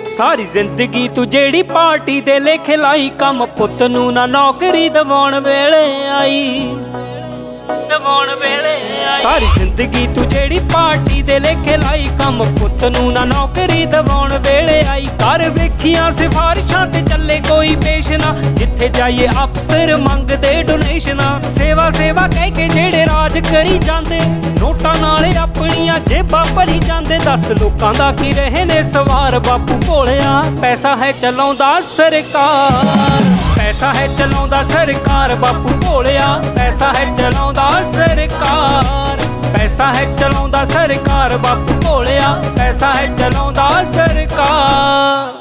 ਸਾਰੀ ਜ਼ਿੰਦਗੀ ਤੂੰ ਜਿਹੜੀ ਪਾਰਟੀ ਦੇ ਲੇਖੇ ਲਾਈ, ਕੰਮ ਪੁੱਤ ਨੂੰ ਨਾ ਨੌਕਰੀ ਦਿਵਾਉਣ ਵੇਲੇ ਆਈ। ਸਾਰੀ ਜ਼ਿੰਦਗੀ ਤੂੰ ਜਿਹੜੀ ਪਾਰਟੀ ਦੇ ਲੇਖੇ ਲਾਈ, ਕੰਮ ਪੁੱਤ ਨੂੰ ਨਾ ਨੌਕਰੀ ਦਿਵਾਉਣ ਵੇਲੇ ਆਈ। ਘਰ ਵੇਖੀਆਂ ਸਿਫਾਰਿਸ਼ਾਂ ਤੇ ਚੱਲੇ ਕੋਈ ਪੇਸ਼ ਨਾ, ਜਿੱਥੇ ਜਾਈਏ ਅਫਸਰ ਮੰਗਦੇ ਡੋਨੇਸ਼ਨਾਂ। ਸੇਵਾ ਸੇਵਾ ਕਹਿ ਕੇ ਜਿਹੜੇ ਰਾਜ ਕਰੀ ਜਾਂਦੇ, ਨੋਟਾਂ ਨਾਲੇ ਆਪਣੀਆਂ ਜੇਬਾਂ ਭਰੀ ਜਾਂਦੇ। ਦੱਸ ਲੋਕਾਂ ਦਾ ਕੀ ਰਹੇ ਨੇ ਸਵਾਰ ਬਾਪੂ ਭੋਲਿਆ, ਪੈਸਾ ਹੈ ਚਲਾਉਂਦਾ ਸਰਕਾਰ। ਪੈਸਾ ਹੈ ਚਲਾਉਂਦਾ ਸਰਕਾਰ ਬਾਪੂ ਭੋਲਿਆ, ਪੈਸਾ ਹੈ ਚਲਾਉਂਦਾ ਸਰਕਾਰ। ਪੈਸਾ ਹੈ ਚਲਾਉਂਦਾ ਸਰਕਾਰ ਬਾਪੂ ਭੋਲਿਆ, ਪੈਸਾ ਹੈ ਚਲਾਉਂਦਾ ਸਰਕਾਰ।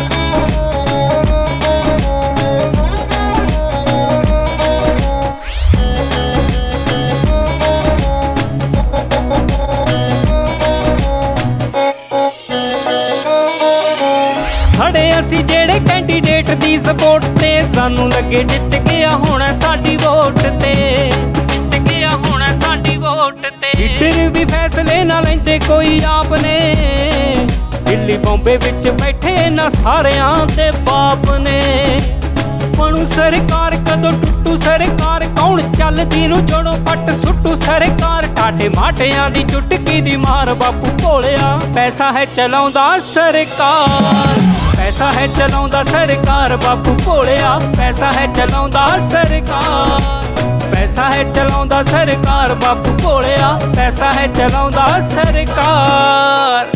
ਖੜੇ ਅਸੀਂ ਜਿਹੜੇ ਕੈਂਡੀਡੇਟ ਦੀ ਸਪੋਰਟ ਤੇ, ਸਾਨੂੰ ਲੱਗੇ ਜਿੱਤ ਗਿਆ ਹੁਣ ਸਾਡੀ ਵੋਟ ਤੇ, ਜਿੱਤ ਗਿਆ ਹੁਣ ਸਾਡੀ ਵੋਟ ਤੇ। ਲੀਡਰ ਵੀ ਫੈਸਲੇ ਨਾ ਲੈਂਦੇ ਕੋਈ ਆਪ ਨੇ, ਦਿੱਲੀ ਬੰਬੇ ਵਿੱਚ ਬੈਠੇ ਨਾ ਸਾਰਿਆਂ ਦੇ ਬਾਪ ਨੇ। ਬਣੂ ਸਰਕਾਰ ਕਦੋਂ ਟੁੱਟੂ ਸਰਕਾਰ, ਕੌਣ ਚੱਲਦੀ ਨੂੰ ਜੜੋਂ ਪੱਟ ਸੁੱਟੂ ਸਰਕਾਰ। ਠਾਡੇ ਮਾਟਿਆਂ ਦੀ ਚੁਟਕੀ ਦੀ ਮਾਰ ਬਾਪੂ ਭੋਲਿਆ, ਪੈਸਾ ਹੈ ਚਲਾਉਂਦਾ ਸਰਕਾਰ। ਪੈਸਾ ਹੈ ਚਲਾਉਂਦਾ ਸਰਕਾਰ ਬਾਪੂ ਭੋਲਿਆ, ਪੈਸਾ ਹੈ ਚਲਾਉਂਦਾ ਸਰਕਾਰ। ਪੈਸਾ ਹੈ ਚਲਾਉਂਦਾ ਸਰਕਾਰ ਬਾਪੂ ਭੋਲਿਆ, ਪੈਸਾ ਹੈ ਚਲਾਉਂਦਾ ਸਰਕਾਰ।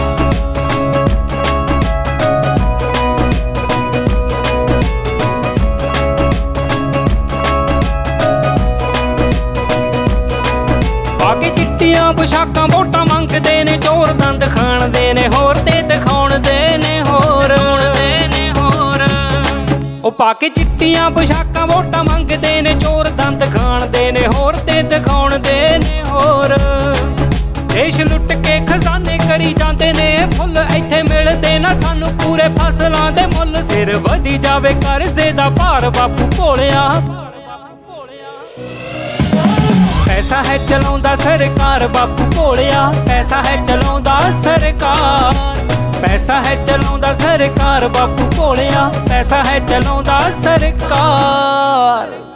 ਬਾਕੀ ਚਿੱਟੀਆਂ ਪੁਸ਼ਾਕਾਂ ਵੋਟਾਂ ਮੰਗਦੇ ਨੇ, ਚੋਰ ਦੰਦ ਖਾਣਦੇ ਨੇ ਹੋਰ ਤੇ ਦਿਖਾਉਣਦੇ ਨੇ ਹੋਰ। ਉਹ ਪਾ ਕੇ ਚਿੱਟੀਆਂ ਪੁਸ਼ਾਕਾਂ ਵੋਟਾਂ ਮੰਗਦੇ ਨੇ, ਚੋਰ ਦੰਦ ਖਾਣਦੇ ਨੇ ਹੋਰ ਤੇ ਦਿਖਾਉਣਦੇ ਨੇ ਹੋਰ। ਦੇਸ਼ ਲੁੱਟ ਕੇ ਖਜ਼ਾਨੇ ਕਰੀ ਜਾਂਦੇ ਨੇ ਫੁੱਲ, ਇੱਥੇ ਮਿਲਦੇ ਨਾ ਸਾਨੂੰ ਪੂਰੇ ਫਸਲਾਂ ਦੇ ਮੁੱਲ। ਸਿਰ ਵਧੀ ਜਾਵੇ ਕਰਜ਼ੇ ਦਾ ਭਾਰ ਬਾਪੂ ਭੋਲਿਆ, ਪੈਸਾ ਹੈ ਚਲਾਉਂਦਾ ਸਰਕਾਰ ਬਾਪੂ ਭੋਲਿਆ, ਪੈਸਾ ਹੈ ਚਲਾਉਂਦਾ ਸਰਕਾਰ। ਪੈਸਾ ਹੈ ਚਲਾਉਂਦਾ ਸਰਕਾਰ ਬਾਪੂ ਭੋਲਿਆ, ਪੈਸਾ ਹੈ ਚਲਾਉਂਦਾ ਸਰਕਾਰ।